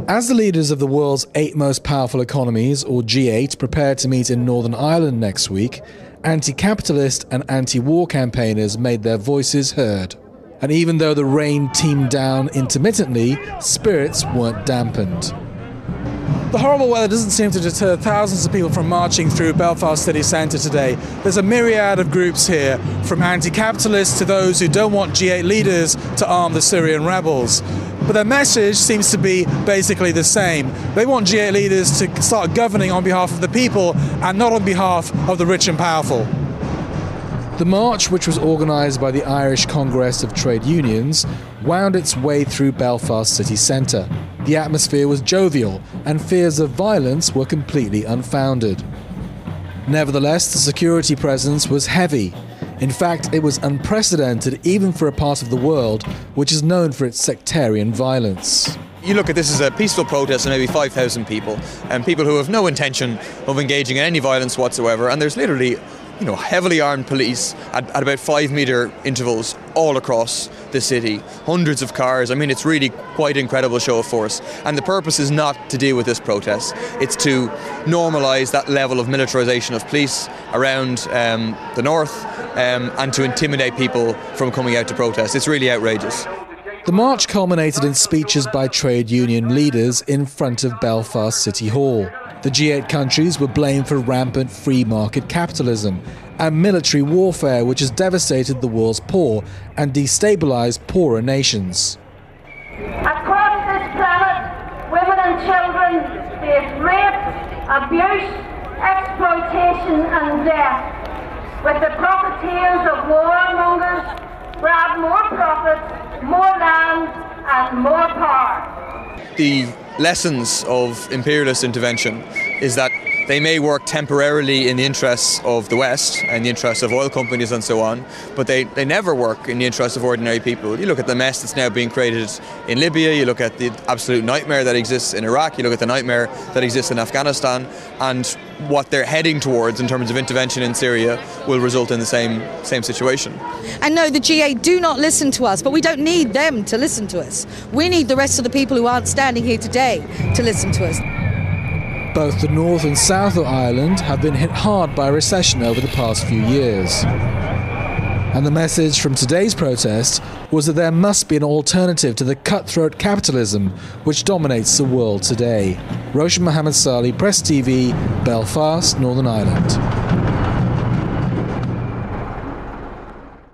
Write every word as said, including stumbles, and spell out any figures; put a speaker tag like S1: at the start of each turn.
S1: As the leaders of the world's eight most powerful economies, or G eight, prepare to meet in Northern Ireland next week, anti-capitalist and anti-war campaigners made their voices heard. And even though the rain teemed down intermittently, spirits weren't dampened. The horrible weather doesn't seem to deter thousands of people from marching through Belfast city centre today. There's a myriad of groups here, from anti-capitalists to those who don't want G eight leaders to arm the Syrian rebels. But their message seems to be basically the same. They want G eight leaders to start governing on behalf of the people and not on behalf of the rich and powerful. The march, which was organised by the Irish Congress of Trade Unions, wound its way through Belfast city centre. The atmosphere was jovial, and fears of violence were completely unfounded. Nevertheless, the security presence was heavy. In fact, it was unprecedented even for a part of the world which is known for its sectarian violence.
S2: You look at this as a peaceful protest of maybe five thousand people, and people who have no intention of engaging in any violence whatsoever, and there's literally you know, heavily armed police at, at about five metre intervals all across the city. Hundreds of cars. I mean, it's really quite an incredible show of force. And the purpose is not to deal with this protest. It's to normalise that level of militarisation of police around um, the north um, and to intimidate people from coming out to protest. It's really outrageous.
S1: The march culminated in speeches by trade union leaders in front of Belfast City Hall. The G eight countries were blamed for rampant free market capitalism and military warfare, which has devastated the world's poor and destabilised poorer nations.
S3: Across this planet, women and children face rape, abuse, exploitation and death, with the profiteers of warmongers grab more profits, more land and more power.
S2: The lessons of imperialist intervention is that they may work temporarily in the interests of the West and the interests of oil companies and so on, but they, they never work in the interests of ordinary people. You look at the mess that's now being created in Libya, you look at the absolute nightmare that exists in Iraq, you look at the nightmare that exists in Afghanistan, and what they're heading towards in terms of intervention in Syria will result in the same, same situation.
S4: And no, the G eight do not listen to us, but we don't need them to listen to us. We need the rest of the people who aren't standing here today to listen to us.
S1: Both the north and south of Ireland have been hit hard by recession over the past few years. And the message from today's protest was that there must be an alternative to the cutthroat capitalism which dominates the world today. Roshan Mohammed Salih, Press T V, Belfast, Northern Ireland.